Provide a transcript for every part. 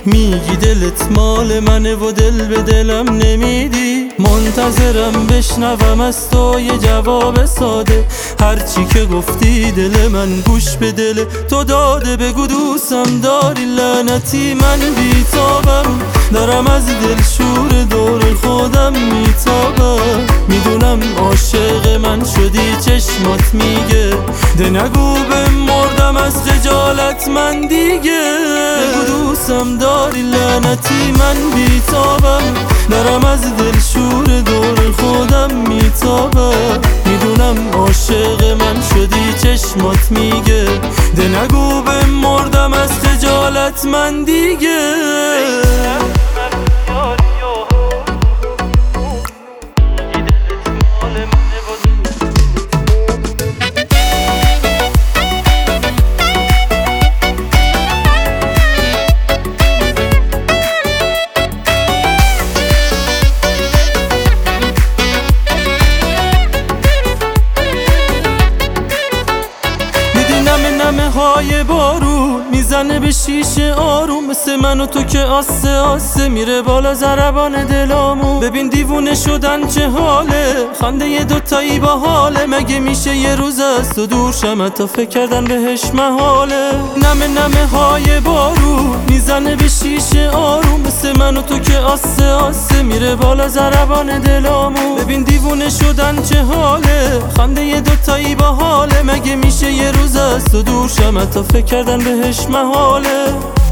میگی دلت مال منه و دل به دلم نمیدی. منتظرم بشنوم از تو یه جواب ساده، هرچی که گفتی دل من گوش به دل تو داده. بگو دوستم داری لعنتی من بیتابم، دارم از دل شور دور خودم میتابم. میدونم عاشق من شدی چشمات میگه، ده نگو بمردم از خجالت من دیگه. بگو دوستم داری لعنتی من بیتابم، دارم از دل شور دور خودم میتابم. میدونم عاشق من شدی چشمات میگه، ده نگو بمردم از خجالت من دیگه. نمه های بارون میزنه به شیشه آروم، مثل من و تو که آسه آسه میره بالا ضربان دلامون. ببین دیوونه شدن چه حاله، خنده یه دوتایی با حاله. مگه میشه یه روز از تو دور شم تا فکر کردن بهش محاله. نمه های بارون میزنه به شیشه آروم، مثل من و تو که آسه آسه میره بالا ضربان دلامون. ببین دیوونه شدن چه حاله، خنده یه دوتایی با حاله. مگه میشه یه روز از تو دور شم تا فکر کردن بهش محاله.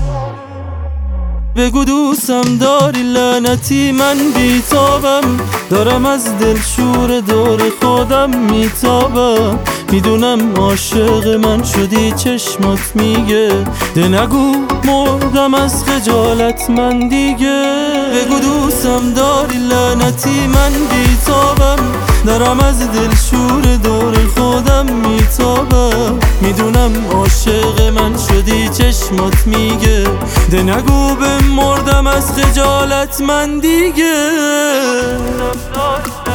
بگو دوستم داری لعنتی من بیتابم، دارم از دل شور دور خودم میتابم. میدونم عاشق من شدی چشمات میگه، ده نگو مردم از خجالت من دیگه. بگو دوستم داری لعنتی من بیتابم، دارم از دل شور دور خودم میتابم. میدونم عاشق من شدی چشمات میگه، ده نگو بمردم از خجالت من دیگه.